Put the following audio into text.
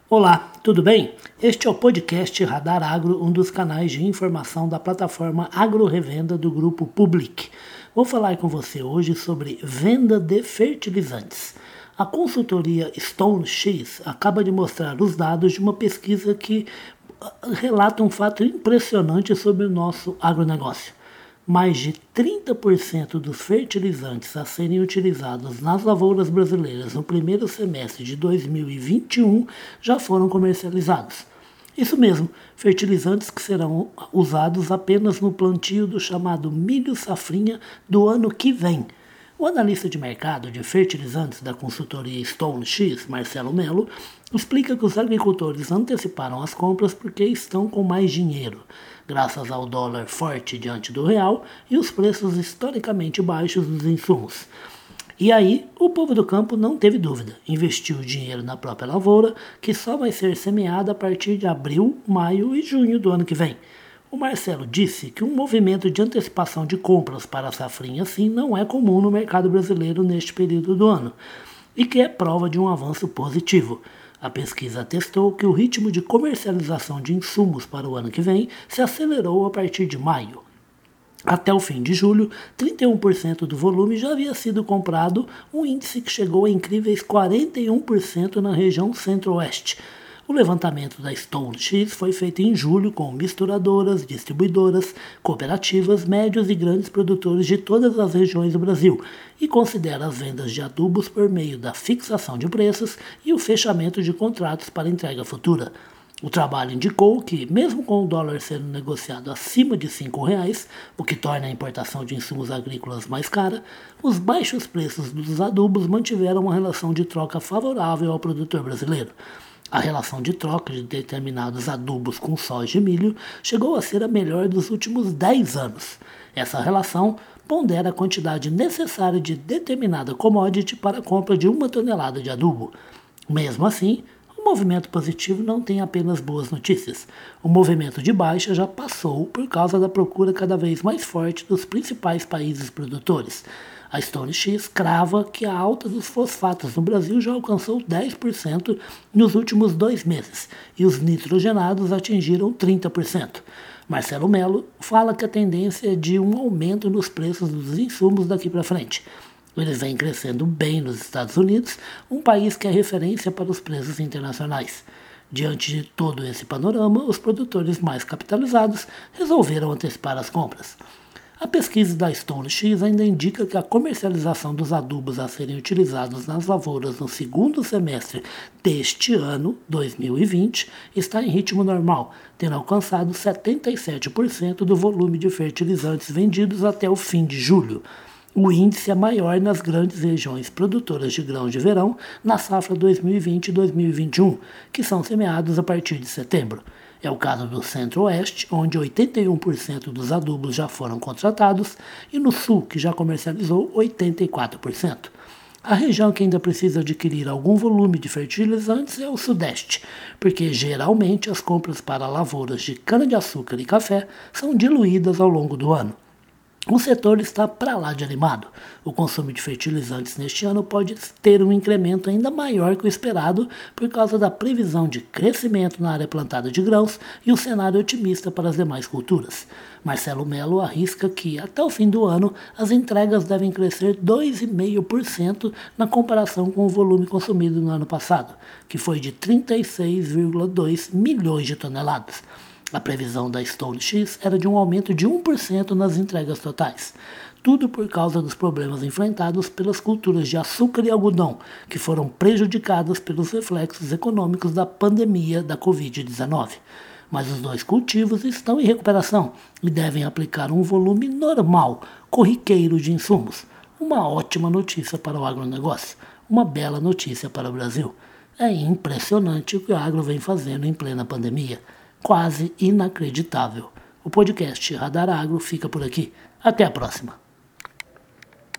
Olá, tudo bem? Este é o podcast Radar Agro, um dos canais de informação da plataforma Agro Revenda do Grupo Public. Vou falar com você hoje sobre venda de fertilizantes. A consultoria StoneX acaba de mostrar os dados de uma pesquisa que relata um fato impressionante sobre o nosso agronegócio. Mais de 30% dos fertilizantes a serem utilizados nas lavouras brasileiras no primeiro semestre de 2021 já foram comercializados. Isso mesmo, fertilizantes que serão usados apenas no plantio do chamado milho safrinha do ano que vem. O analista de mercado de fertilizantes da consultoria StoneX, Marcelo Mello, explica que os agricultores anteciparam as compras porque estão com mais dinheiro, graças ao dólar forte diante do real e os preços historicamente baixos dos insumos. E aí, o povo do campo não teve dúvida, investiu dinheiro na própria lavoura, que só vai ser semeada a partir de abril, maio e junho do ano que vem. O Marcelo disse que um movimento de antecipação de compras para a safrinha assim não é comum no mercado brasileiro neste período do ano, e que é prova de um avanço positivo. A pesquisa atestou que o ritmo de comercialização de insumos para o ano que vem se acelerou a partir de maio. Até o fim de julho, 31% do volume já havia sido comprado, um índice que chegou a incríveis 41% na região centro-oeste. O levantamento da StoneX foi feito em julho com misturadoras, distribuidoras, cooperativas, médios e grandes produtores de todas as regiões do Brasil e considera as vendas de adubos por meio da fixação de preços e o fechamento de contratos para entrega futura. O trabalho indicou que, mesmo com o dólar sendo negociado acima de R$ 5,00, o que torna a importação de insumos agrícolas mais cara, os baixos preços dos adubos mantiveram uma relação de troca favorável ao produtor brasileiro. A relação de troca de determinados adubos com sós de milho chegou a ser a melhor dos últimos 10 anos. Essa relação pondera a quantidade necessária de determinada commodity para a compra de 1 tonelada de adubo. Mesmo assim, o movimento positivo não tem apenas boas notícias. O movimento de baixa já passou por causa da procura cada vez mais forte dos principais países produtores. A StoneX crava que a alta dos fosfatos no Brasil já alcançou 10% nos últimos 2 meses e os nitrogenados atingiram 30%. Marcelo Mello fala que a tendência é de um aumento nos preços dos insumos daqui para frente. Eles vêm crescendo bem nos Estados Unidos, um país que é referência para os preços internacionais. Diante de todo esse panorama, os produtores mais capitalizados resolveram antecipar as compras. A pesquisa da StoneX ainda indica que a comercialização dos adubos a serem utilizados nas lavouras no segundo semestre deste ano, 2020, está em ritmo normal, tendo alcançado 77% do volume de fertilizantes vendidos até o fim de julho. O índice é maior nas grandes regiões produtoras de grãos de verão na safra 2020 e 2021, que são semeados a partir de setembro. É o caso do Centro-Oeste, onde 81% dos adubos já foram contratados, e no Sul, que já comercializou 84%. A região que ainda precisa adquirir algum volume de fertilizantes é o Sudeste, porque geralmente as compras para lavouras de cana-de-açúcar e café são diluídas ao longo do ano. O setor está para lá de animado. O consumo de fertilizantes neste ano pode ter um incremento ainda maior que o esperado por causa da previsão de crescimento na área plantada de grãos e um cenário otimista para as demais culturas. Marcelo Mello arrisca que, até o fim do ano, as entregas devem crescer 2,5% na comparação com o volume consumido no ano passado, que foi de 36,2 milhões de toneladas. A previsão da StoneX era de um aumento de 1% nas entregas totais. Tudo por causa dos problemas enfrentados pelas culturas de açúcar e algodão, que foram prejudicadas pelos reflexos econômicos da pandemia da Covid-19. Mas os dois cultivos estão em recuperação e devem aplicar um volume normal, corriqueiro de insumos. Uma ótima notícia para o agronegócio, uma bela notícia para o Brasil. É impressionante o que o agro vem fazendo em plena pandemia. Quase inacreditável. O podcast Radar Agro fica por aqui. Até a próxima.